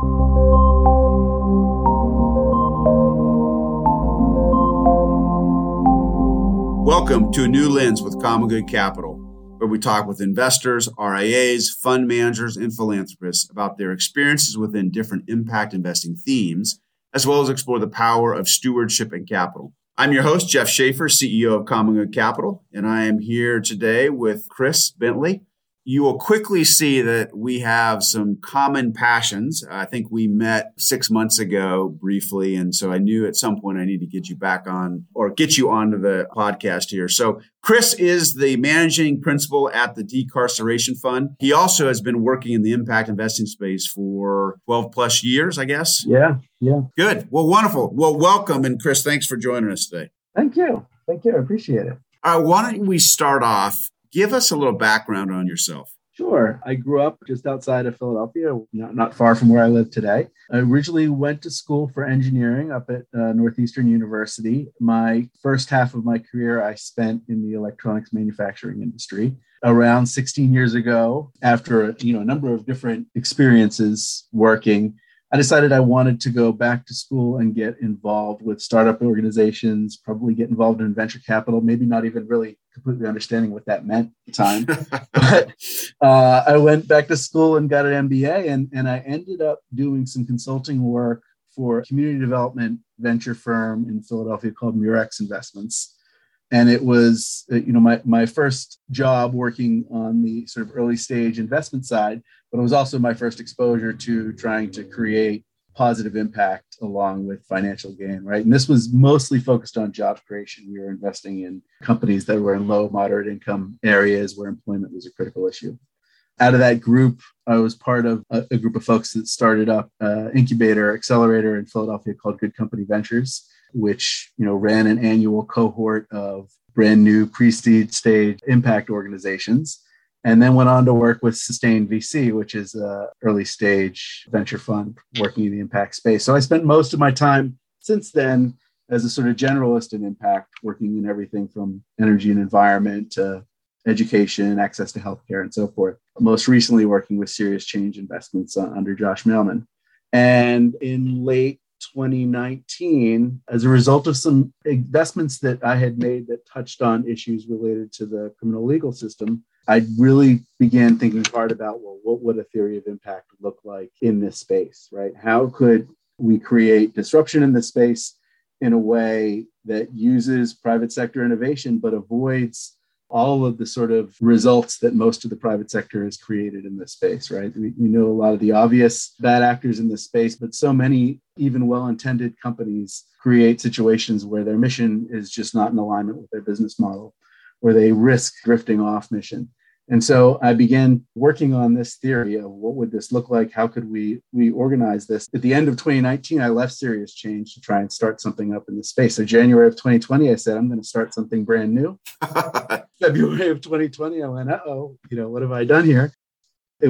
Welcome to A New Lens with Common Good Capital, where we talk with investors, RIAs, fund managers, and philanthropists about their experiences within different impact investing themes, as well as explore the power of stewardship and capital. I'm your host, Jeff Schaefer, CEO of Common Good Capital, and I am here today with Chris Bentley. You will quickly see that we have some common passions. I think we met 6 months ago briefly, and so I knew at some point I need to get you back on or get you onto the podcast here. So Chris is the managing principal at the Decarceration Fund. He also has been working in the impact investing space for 12 plus years, I guess. Yeah. Good. Well, wonderful. Well, welcome. And Chris, thanks for joining us today. Thank you. I appreciate it. All right. Why don't we start off? Give us a little background on yourself. Sure. I grew up just outside of Philadelphia, not far from where I live today. I originally went to school for engineering up at Northeastern University. My first half of my career, I spent in the electronics manufacturing industry. Around 16 years ago, after a number of different experiences working, I decided I wanted to go back to school and get involved with startup organizations, probably get involved in venture capital, maybe not even really completely understanding what that meant at the time. But I went back to school and got an MBA, and I ended up doing some consulting work for a community development venture firm in Philadelphia called Murex Investments. And it was, my first job working on the sort of early stage investment side, but it was also my first exposure to trying to create positive impact along with financial gain, right? And this was mostly focused on job creation. We were investing in companies that were in low, moderate income areas where employment was a critical issue. Out of that group, I was part of a group of folks that started up an incubator accelerator in Philadelphia called Good Company Ventures, which ran an annual cohort of brand new pre-seed stage impact organizations, and then went on to work with Sustain VC, which is an early stage venture fund working in the impact space. So I spent most of my time since then as a sort of generalist in impact, working in everything from energy and environment to education, access to healthcare, and so forth. Most recently working with Serious Change Investments under Josh Mailman. And in late 2019, as a result of some investments that I had made that touched on issues related to the criminal legal system, I really began thinking hard about, what would a theory of impact look like in this space, right? How could we create disruption in this space in a way that uses private sector innovation, but avoids all of the sort of results that most of the private sector has created in this space, right? We know a lot of the obvious bad actors in this space, but so many even well-intended companies create situations where their mission is just not in alignment with their business model, where they risk drifting off mission. And so I began working on this theory of what would this look like? How could we organize this? At the end of 2019, I left Serious Change to try and start something up in the space. So January of 2020, I said, I'm going to start something brand new. February of 2020, I went, what have I done here? It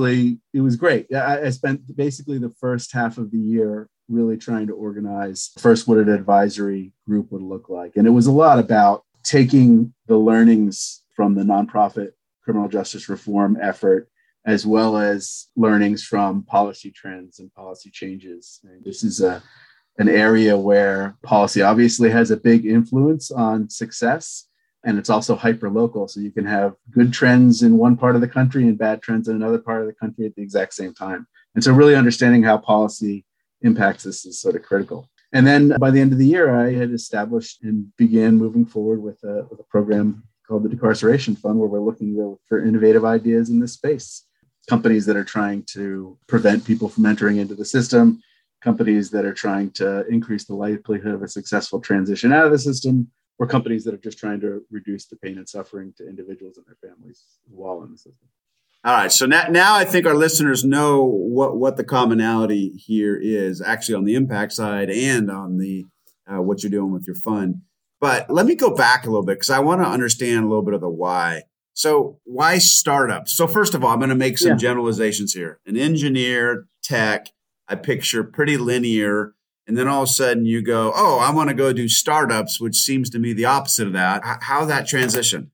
was great. I spent basically the first half of the year really trying to organize first what an advisory group would look like. And it was a lot about taking the learnings from the nonprofit criminal justice reform effort, as well as learnings from policy trends and policy changes. And this is an area where policy obviously has a big influence on success, and it's also hyper-local. So you can have good trends in one part of the country and bad trends in another part of the country at the exact same time. And so really understanding how policy impacts this is sort of critical. And then by the end of the year, I had established and began moving forward with a program called the Decarceration Fund, where we're looking for innovative ideas in this space. Companies that are trying to prevent people from entering into the system, companies that are trying to increase the likelihood of a successful transition out of the system, or companies that are just trying to reduce the pain and suffering to individuals and their families while in the system. All right. So now I think our listeners know what the commonality here is actually on the impact side and on the what you're doing with your fund. But let me go back a little bit because I want to understand a little bit of the why. So why startups? So first of all, I'm going to make some generalizations here. An engineer, tech, I picture pretty linear. And then all of a sudden you go, I want to go do startups, which seems to me the opposite of that. How that transition?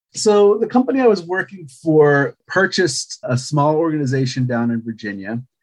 So the company I was working for purchased a small organization down in Virginia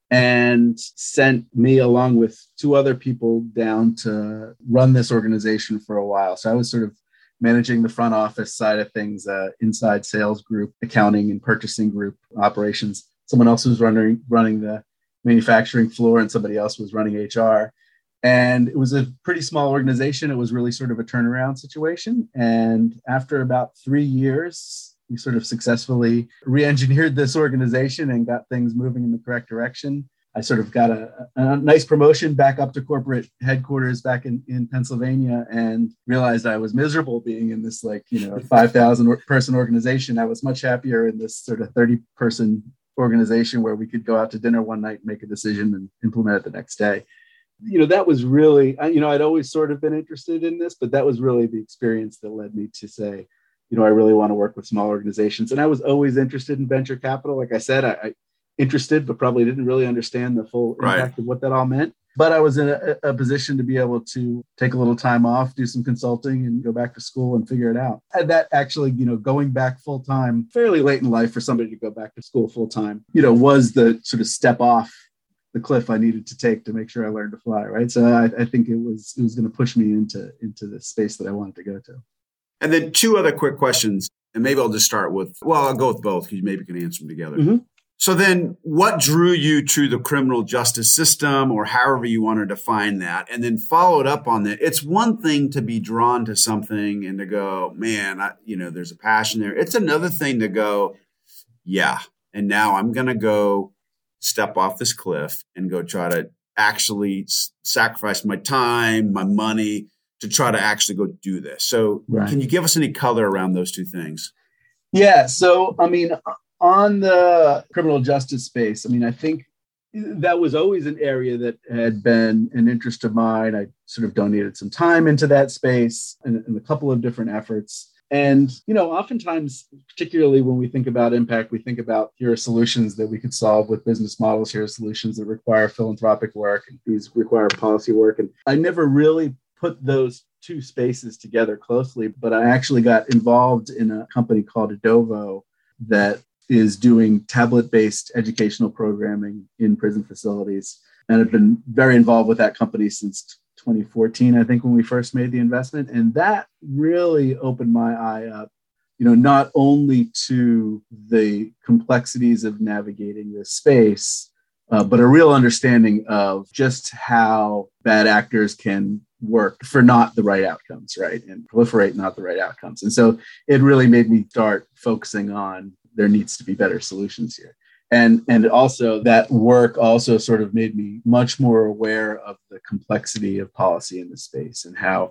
and sent me along with two other people down to run this organization for a while. So I was sort of managing the front office side of things, inside sales group, accounting and purchasing group operations. Someone else was running the manufacturing floor, and somebody else was running HR. And it was a pretty small organization. It was really sort of a turnaround situation. And after about 3 years, we sort of successfully re-engineered this organization and got things moving in the correct direction. I sort of got a nice promotion back up to corporate headquarters back in Pennsylvania, and realized I was miserable being in this 5,000 person organization. I was much happier in this sort of 30-person organization where we could go out to dinner one night, make a decision, and implement it the next day. That was really, I'd always sort of been interested in this, but that was really the experience that led me to say, I really want to work with small organizations. And I was always interested in venture capital. Like I said, I interested, but probably didn't really understand the full impact of what that all meant. But I was in a position to be able to take a little time off, do some consulting, and go back to school and figure it out. And that actually, going back full time, fairly late in life for somebody to go back to school full time, was the sort of step off the cliff I needed to take to make sure I learned to fly. Right. So I think it was going to push me into the space that I wanted to go to. And then two other quick questions, and maybe I'll just start with, I'll go with both because maybe you can answer them together. Mm-hmm. So then what drew you to the criminal justice system, or however you want to define that? And then follow it up on that. It's one thing to be drawn to something and to go, man, there's a passion there. It's another thing to go, yeah, and now I'm going to go step off this cliff and go try to actually sacrifice my time, my money to try to actually go do this. So Can you give us any color around those two things? Yeah. So, on the criminal justice space, I think that was always an area that had been an interest of mine. I sort of donated some time into that space in a couple of different efforts. And, oftentimes, particularly when we think about impact, we think about here are solutions that we could solve with business models. Here are solutions that require philanthropic work, and these require policy work. And I never really put those two spaces together closely, but I actually got involved in a company called Adovo that is doing tablet-based educational programming in prison facilities. And I've been very involved with that company since 2014, I think, when we first made the investment. And that really opened my eye up, not only to the complexities of navigating this space, but a real understanding of just how bad actors can work for not the right outcomes, right? And proliferate not the right outcomes. And so it really made me start focusing on there needs to be better solutions here. And also that work also sort of made me much more aware of the complexity of policy in the space and how,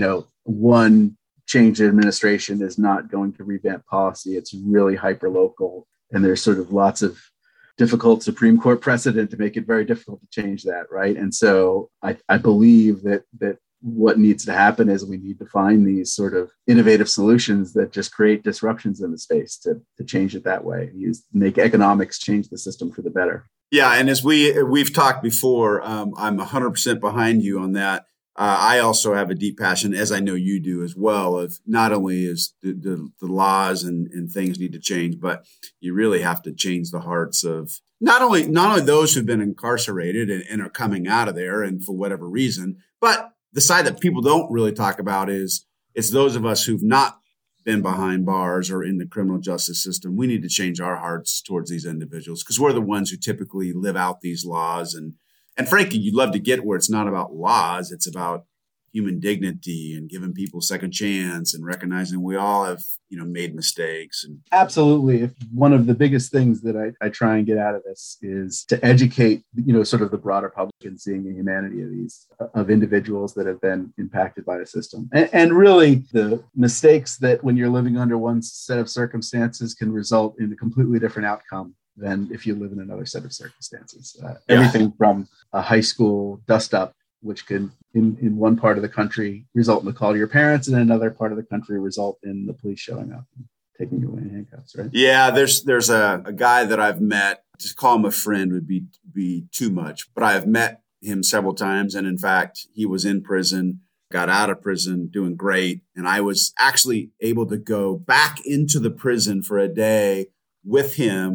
one change in administration is not going to revamp policy. It's really hyper local. And there's sort of lots of difficult Supreme Court precedent to make it very difficult to change that. Right. And so I believe that what needs to happen is we need to find these sort of innovative solutions that just create disruptions in the space to change it that way. Make economics change the system for the better. Yeah. And as we've talked before, I'm 100% behind you on that. I also have a deep passion, as I know you do as well, of not only is the laws and things need to change, but you really have to change the hearts of not only those who've been incarcerated and are coming out of there and for whatever reason, but the side that people don't really talk about is it's those of us who've not been behind bars or in the criminal justice system. We need to change our hearts towards these individuals because we're the ones who typically live out these laws. And frankly, you'd love to get where it's not about laws. It's about human dignity and giving people a second chance and recognizing we all have, made mistakes. And absolutely. One of the biggest things that I try and get out of this is to educate, sort of the broader public in seeing the humanity of individuals that have been impacted by the system. And really the mistakes that when you're living under one set of circumstances can result in a completely different outcome than if you live in another set of circumstances. Everything from a high school dust up, which can, in one part of the country, result in the call to your parents, and in another part of the country result in the police showing up and taking you away in handcuffs, right? Yeah, there's a guy that I've met, just call him a friend would be too much, but I have met him several times. And in fact, he was in prison, got out of prison, doing great. And I was actually able to go back into the prison for a day with him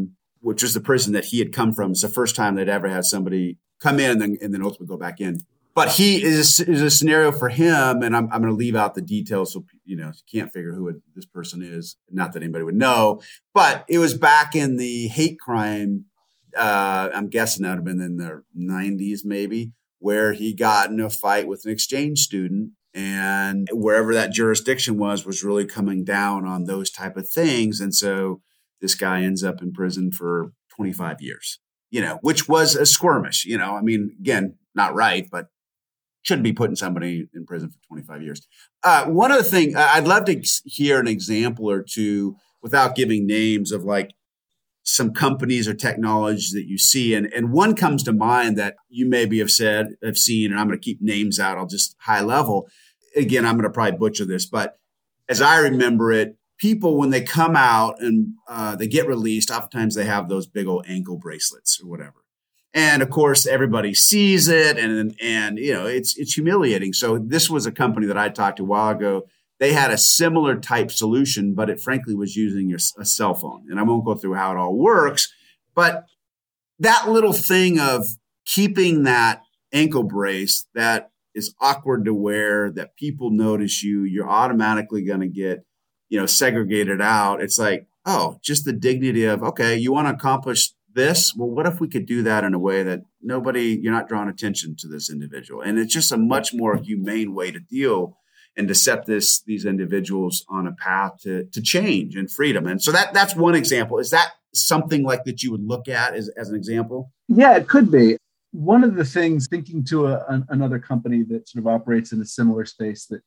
which was the prison that he had come from. It's the first time they'd ever had somebody come in and then ultimately go back in. But he is a scenario for him, and I'm going to leave out the details so you can't figure who this person is. Not that anybody would know, but it was back in the hate crime. I'm guessing that would have been in the 90s, maybe, where he got in a fight with an exchange student, and wherever that jurisdiction was really coming down on those type of things, and so this guy ends up in prison for 25 years. Which was a skirmish. I mean, again, not right, but shouldn't be putting somebody in prison for 25 years. One other thing, I'd love to hear an example or two without giving names of like some companies or technologies that you see. And one comes to mind that you maybe have seen, and I'm going to keep names out. I'll just high level. Again, I'm going to probably butcher this, but as I remember it, people, when they come out and they get released, oftentimes they have those big old ankle bracelets or whatever. And of course, everybody sees it, and it's humiliating. So this was a company that I talked to a while ago. They had a similar type solution, but it frankly was using a cell phone. And I won't go through how it all works, but that little thing of keeping that ankle brace that is awkward to wear, that people notice you're automatically going to get, segregated out. It's like, oh, just the dignity of, okay, you want to accomplish this? Well, what if we could do that in a way that you're not drawing attention to this individual? And it's just a much more humane way to deal and to set these individuals on a path to change and freedom. And so that's one example. Is that something like that you would look at as an example? Yeah, it could be. One of the things, thinking to another company that sort of operates in a similar space that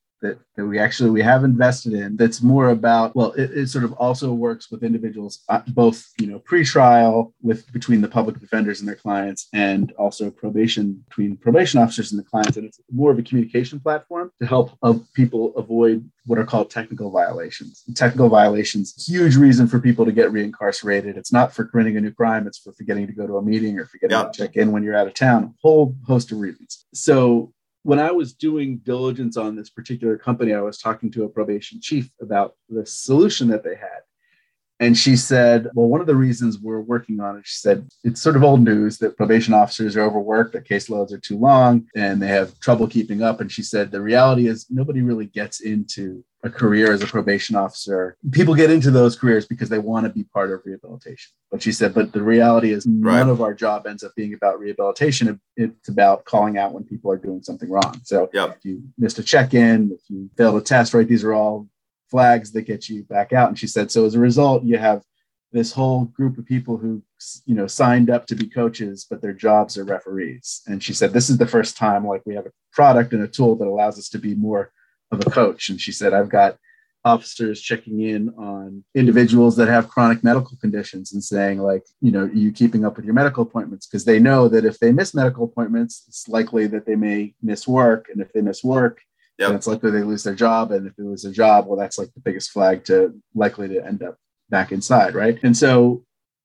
we have invested in, that's more about, well, it sort of also works with individuals, both, pre-trial between the public defenders and their clients, and also probation between probation officers and the clients. And it's more of a communication platform to help people avoid what are called technical violations. Technical violations, huge reason for people to get reincarcerated. It's not for committing a new crime. It's for forgetting to go to a meeting or forgetting to check in when you're out of town, a whole host of reasons. So when I was doing diligence on this particular company, I was talking to a probation chief about the solution that they had. And she said, well, one of the reasons we're working on it, she said, it's sort of old news that probation officers are overworked, their caseloads are too long, and they have trouble keeping up. And she said, the reality is nobody really gets into a career as a probation officer. People get into those careers because they want to be part of rehabilitation. But she said, but the reality is none of our job ends up being about rehabilitation. It's about calling out when people are doing something wrong. So if you missed a check-in, if you failed a test, right, these are all flags that get you back out. And she said, so as a result, you have this whole group of people who, signed up to be coaches, but their jobs are referees. And she said, this is the first time we have a product and a tool that allows us to be more of a coach. And she said, I've got officers checking in on individuals that have chronic medical conditions and saying, are you keeping up with your medical appointments? Because they know that if they miss medical appointments, it's likely that they may miss work. And if they miss work, and it's likely they lose their job. And if it was a job, well, that's like the biggest flag likely to end up back inside, right? And so,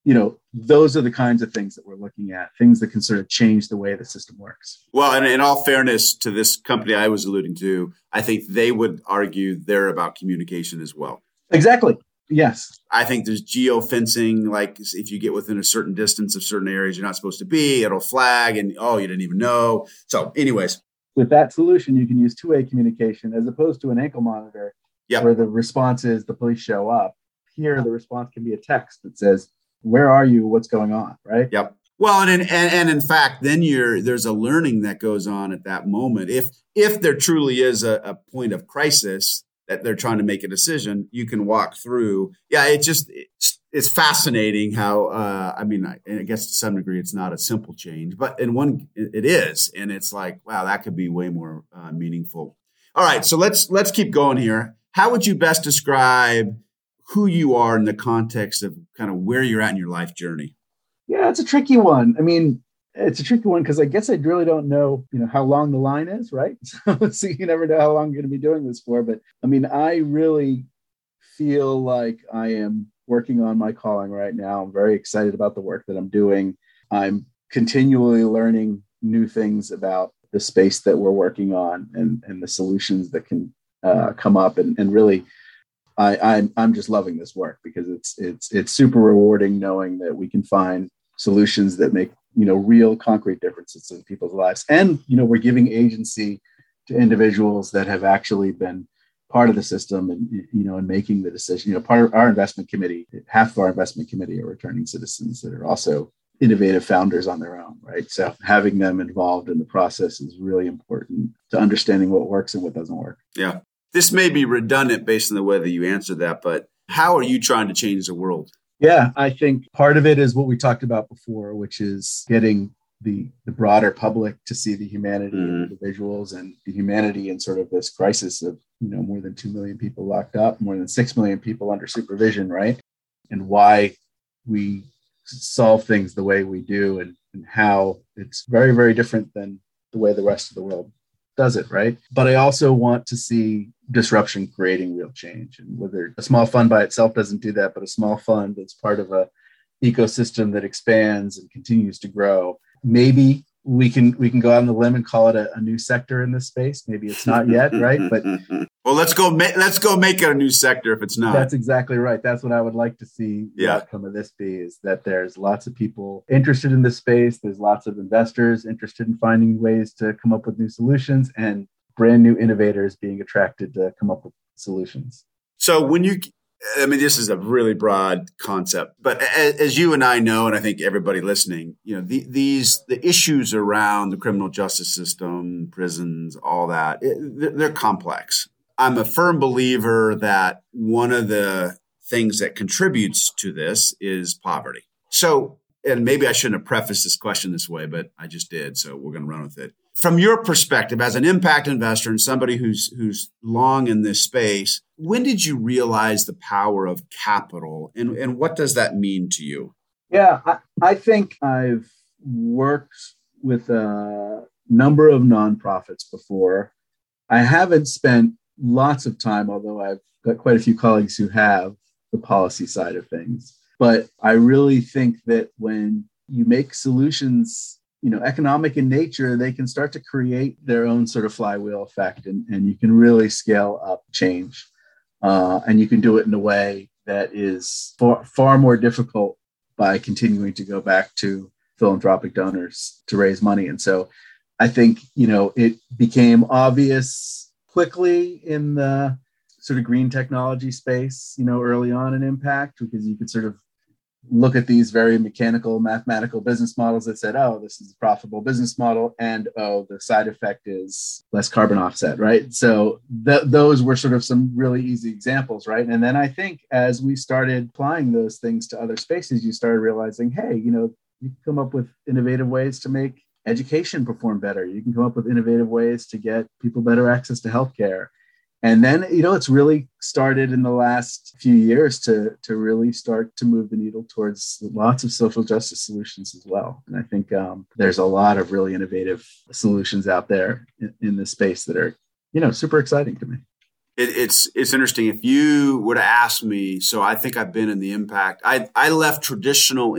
those are the kinds of things that we're looking at, things that can sort of change the way the system works. Well, and in all fairness to this company I was alluding to, I think they would argue they're about communication as well. Exactly. Yes. I think there's geofencing, like if you get within a certain distance of certain areas you're not supposed to be, it'll flag and, you didn't even know. So anyways. With that solution, you can use two-way communication as opposed to an ankle monitor where the response is the police show up. Here, the response can be a text that says, where are you? What's going on? Right? Yep. Well, and in fact, then there's a learning that goes on at that moment. If there truly is a point of crisis that they're trying to make a decision, you can walk through. Yeah, it's fascinating how, I guess to some degree it's not a simple change, but in one it is. And it's like, wow, that could be way more meaningful. All right. So let's keep going here. How would you best describe who you are in the context of kind of where you're at in your life journey? Yeah, it's a tricky one. It's a tricky one because I guess I really don't know, how long the line is, right? So you never know how long you're going to be doing this for. But I really feel like I am working on my calling right now. I'm very excited about the work that I'm doing. I'm continually learning new things about the space that we're working on and the solutions that can come up. And really, I'm just loving this work because it's super rewarding knowing that we can find solutions that make real concrete differences in people's lives, and we're giving agency to individuals that have actually been part of the system and and making the decision. Part of our investment committee, half of our investment committee are returning citizens that are also innovative founders on their own, right? So having them involved in the process is really important to understanding what works and what doesn't work. Yeah. This may be redundant based on the way that you answered that, but how are you trying to change the world? Yeah, I think part of it is what we talked about before, which is getting the broader public to see the humanity in individuals and the humanity in sort of this crisis of, more than 2 million people locked up, more than 6 million people under supervision, right? And why we solve things the way we do and how it's very, very different than the way the rest of the world does it, right? But I also want to see disruption creating real change. And whether a small fund by itself doesn't do that, but a small fund that's part of a ecosystem that expands and continues to grow, maybe we can go out on the limb and call it a new sector in this space. Maybe it's not yet, right? But well, let's go make it a new sector if it's not. That's exactly right. That's what I would like to see the outcome of this be, is that there's lots of people interested in this space. There's lots of investors interested in finding ways to come up with new solutions, and brand new innovators being attracted to come up with solutions. So this is a really broad concept, but as you and I know, and I think everybody listening, the issues around the criminal justice system, prisons, all that, they're complex. I'm a firm believer that one of the things that contributes to this is poverty. So, and maybe I shouldn't have prefaced this question this way, but I just did. So we're going to run with it. From your perspective, as an impact investor and somebody who's long in this space, when did you realize the power of capital, and what does that mean to you? Yeah, I think I've worked with a number of nonprofits before. I haven't spent lots of time, although I've got quite a few colleagues who have, the policy side of things. But I really think that when you make solutions economic in nature, they can start to create their own sort of flywheel effect, and you can really scale up change. And you can do it in a way that is far more difficult by continuing to go back to philanthropic donors to raise money. And so I think, it became obvious quickly in the sort of green technology space, early on in impact, because you could sort of look at these very mechanical, mathematical business models that said, oh, this is a profitable business model, and oh, the side effect is less carbon offset, right? So those were sort of some really easy examples, right? And then I think as we started applying those things to other spaces, you started realizing, hey, you can come up with innovative ways to make education perform better. You can come up with innovative ways to get people better access to healthcare. And then, it's really started in the last few years to really start to move the needle towards lots of social justice solutions as well. And I think there's a lot of really innovative solutions out there in this space that are, super exciting to me. It's interesting. If you would have asked me, so I think I've been in the impact. I left traditional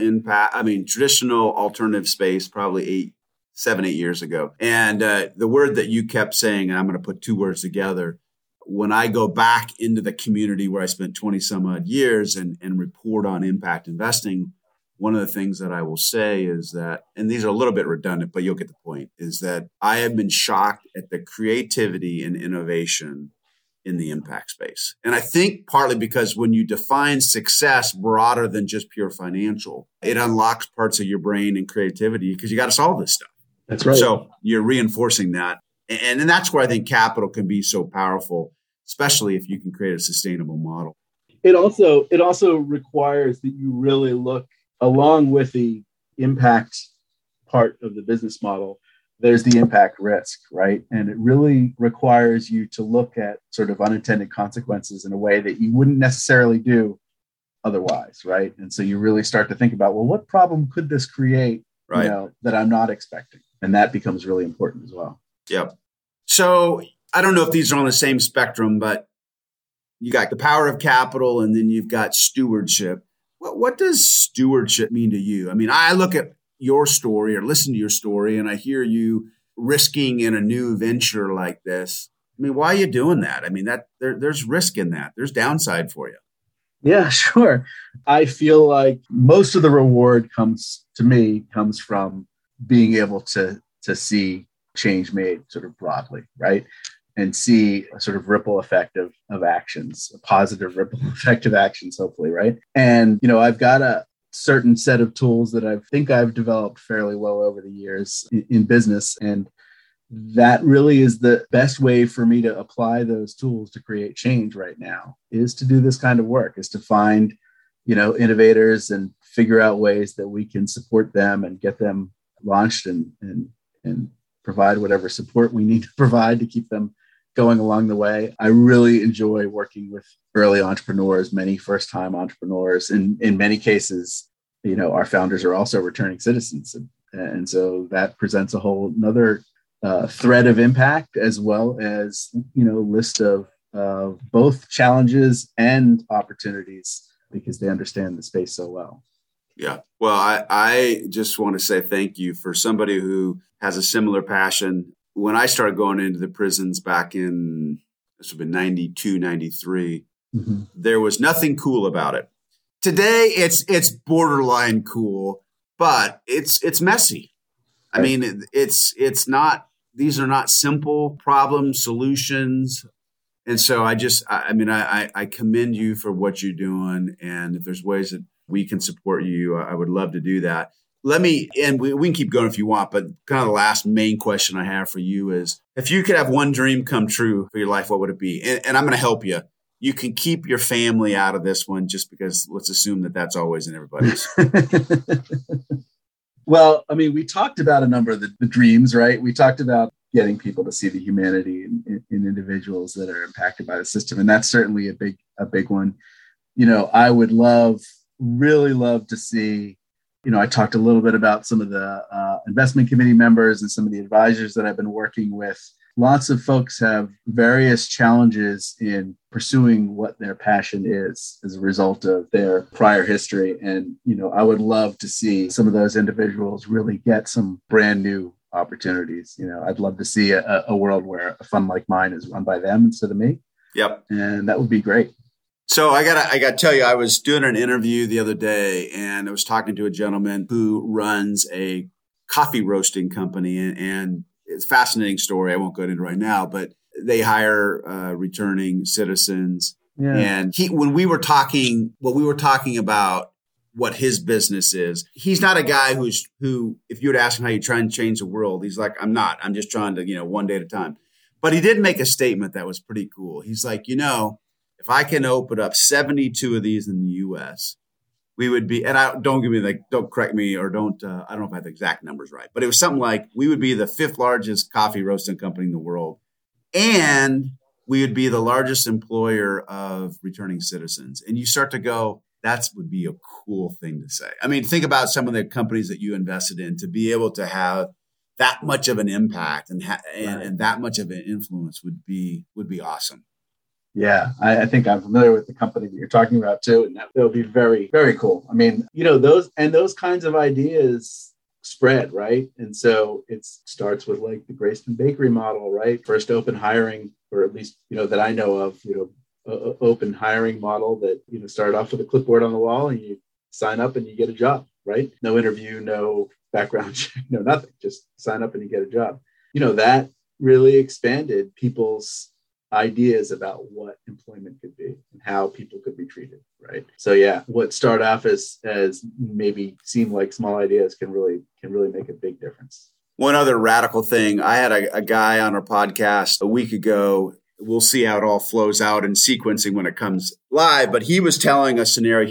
alternative space probably 7-8 years ago. And the word that you kept saying, and I'm going to put two words together, when I go back into the community where I spent 20 some odd years and report on impact investing, one of the things that I will say is that, and these are a little bit redundant, but you'll get the point, is that I have been shocked at the creativity and innovation in the impact space. And I think partly because when you define success broader than just pure financial, it unlocks parts of your brain and creativity because you got to solve this stuff. That's right. So you're reinforcing that. And that's where I think capital can be so powerful, especially if you can create a sustainable model. It also requires that you really look, along with the impact part of the business model, there's the impact risk, right? And it really requires you to look at sort of unintended consequences in a way that you wouldn't necessarily do otherwise, right? And so you really start to think about, well, what problem could this create, right, that I'm not expecting? And that becomes really important as well. Yep. So I don't know if these are on the same spectrum, but you got the power of capital and then you've got stewardship. What does stewardship mean to you? I mean, I look at your story or listen to your story and I hear you risking in a new venture like this. mean, why are you doing that? I mean, there's risk in that. There's downside for you. Yeah, sure. I feel like most of the reward comes from being able to see change made sort of broadly, right? And see a sort of ripple effect of actions, a positive ripple effect of actions, hopefully, right? And, I've got a certain set of tools that I think I've developed fairly well over the years in business. And that really is the best way for me to apply those tools to create change right now, is to do this kind of work, is to find, innovators and figure out ways that we can support them and get them launched and provide whatever support we need to provide to keep them going along the way. I really enjoy working with early entrepreneurs, many first-time entrepreneurs. In many cases, our founders are also returning citizens. And so that presents a whole another thread of impact, as well as, list of both challenges and opportunities, because they understand the space so well. Yeah. Well, I just want to say thank you for somebody who has a similar passion. When I started going into the prisons back in, this would have been 92, 93, there was nothing cool about it. Today, it's borderline cool, but it's messy. I mean, it's not, these are not simple problem solutions. And so I commend you for what you're doing. And if there's ways that we can support you, I would love to do that. We can keep going if you want, but kind of the last main question I have for you is, if you could have one dream come true for your life, what would it be? And I'm going to help you. You can keep your family out of this one, just because let's assume that that's always in everybody's. Well, I mean, we talked about a number of the dreams, right? We talked about getting people to see the humanity in individuals that are impacted by the system. And that's certainly a big one. I would really love to see, I talked a little bit about some of the investment committee members and some of the advisors that I've been working with. Lots of folks have various challenges in pursuing what their passion is as a result of their prior history. And, I would love to see some of those individuals really get some brand new opportunities. I'd love to see a world where a fund like mine is run by them instead of me. Yep. And that would be great. So I gotta tell you, I was doing an interview the other day, and I was talking to a gentleman who runs a coffee roasting company, and it's a fascinating story. I won't go into right now, but they hire returning citizens. Yeah. And when we were talking about what his business is, he's not a guy who, if you would ask him how you try and change the world, he's like, I'm not. I'm just trying to, one day at a time. But he did make a statement that was pretty cool. He's like, if I can open up 72 of these in the U.S., we would be, and don't correct me, or don't, I don't know if I have the exact numbers right, but it was something like we would be the 5th largest coffee roasting company in the world. And we would be the largest employer of returning citizens. And you start to go, that would be a cool thing to say. I mean, think about some of the companies that you invested in, to be able to have that much of an impact and that much of an influence would be awesome. Yeah, I think I'm familiar with the company that you're talking about too, and that would be very, very cool. I mean, those kinds of ideas spread, right? And so it starts with like the Graceman Bakery model, right? First open hiring, or at least that I know of, open hiring model that started off with a clipboard on the wall, and you sign up and you get a job, right? No interview, no background check, no nothing. Just sign up and you get a job. That really expanded people's ideas about what employment could be and how people could be treated, right? So yeah, what start off as maybe seem like small ideas can really make a big difference. One other radical thing, I had a guy on our podcast a week ago. We'll see how it all flows out in sequencing when it comes live, but he was telling a scenario.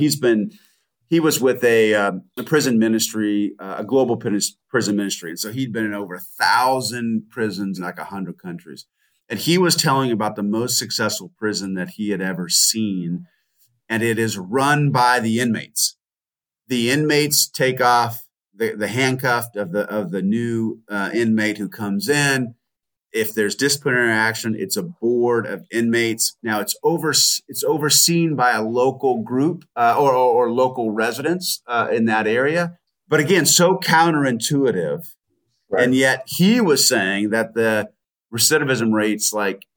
He was with a prison ministry, a global prison ministry. And so he'd been in over 1,000 prisons in like 100 countries. And he was telling about the most successful prison that he had ever seen. And it is run by the inmates. The inmates take off the handcuff of the new inmate who comes in. If there's disciplinary action, it's a board of inmates. Now it's overseen by a local group or local residents in that area. But again, so counterintuitive. Right. And yet he was saying that the recidivism rates, like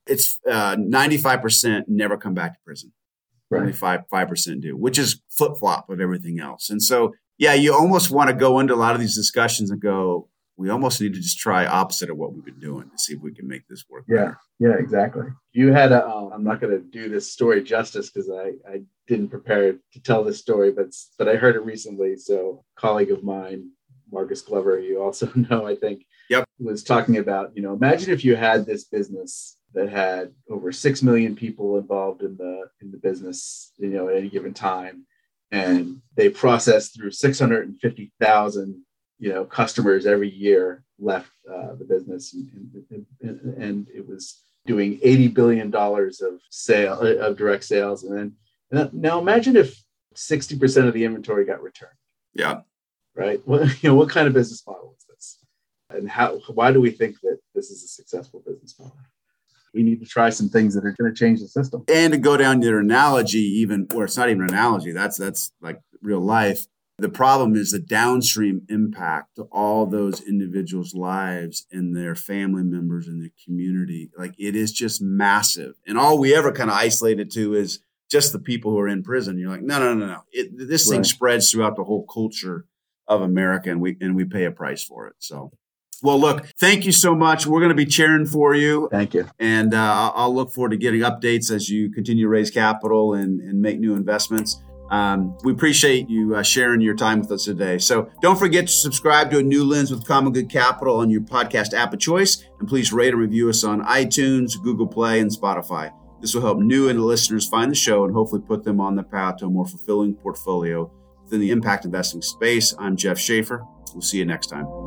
it's 95% never come back to prison. Right. Only 5% do, which is flip-flop of everything else. And so, yeah, you almost want to go into a lot of these discussions and go, we almost need to just try opposite of what we've been doing to see if we can make this work. Yeah, yeah, exactly. You had I'm not going to do this story justice because I didn't prepare to tell this story, but I heard it recently. So a colleague of mine, Marcus Glover, you also know, I think, was talking about, imagine if you had this business that had over 6 million people involved in the business, at any given time, and they processed through 650,000 customers every year left the business, and it was doing $80 billion of direct sales. And now imagine if 60% of the inventory got returned. Yeah. Right. What kind of business model is this? And why do we think that this is a successful business model? We need to try some things that are going to change the system. And to go down to your analogy, or it's not even an analogy, that's like real life. The problem is the downstream impact to all those individuals' lives and their family members and the community. Like, it is just massive. And all we ever kind of isolate it to is just the people who are in prison. You're like, no. This thing spreads throughout the whole culture of America, and we pay a price for it. So, well, look, thank you so much. We're going to be cheering for you. Thank you. And I'll look forward to getting updates as you continue to raise capital and make new investments. We appreciate you sharing your time with us today. So don't forget to subscribe to A New Lens with Common Good Capital on your podcast app of choice. And please rate and review us on iTunes, Google Play, and Spotify. This will help new and listeners find the show and hopefully put them on the path to a more fulfilling portfolio within the impact investing space. I'm Jeff Schaefer. We'll see you next time.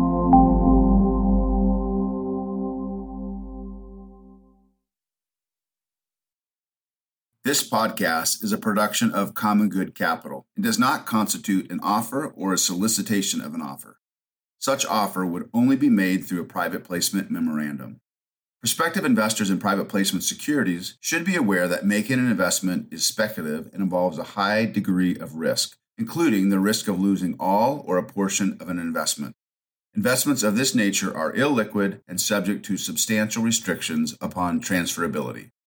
This podcast is a production of Common Good Capital and does not constitute an offer or a solicitation of an offer. Such offer would only be made through a private placement memorandum. Prospective investors in private placement securities should be aware that making an investment is speculative and involves a high degree of risk, including the risk of losing all or a portion of an investment. Investments of this nature are illiquid and subject to substantial restrictions upon transferability.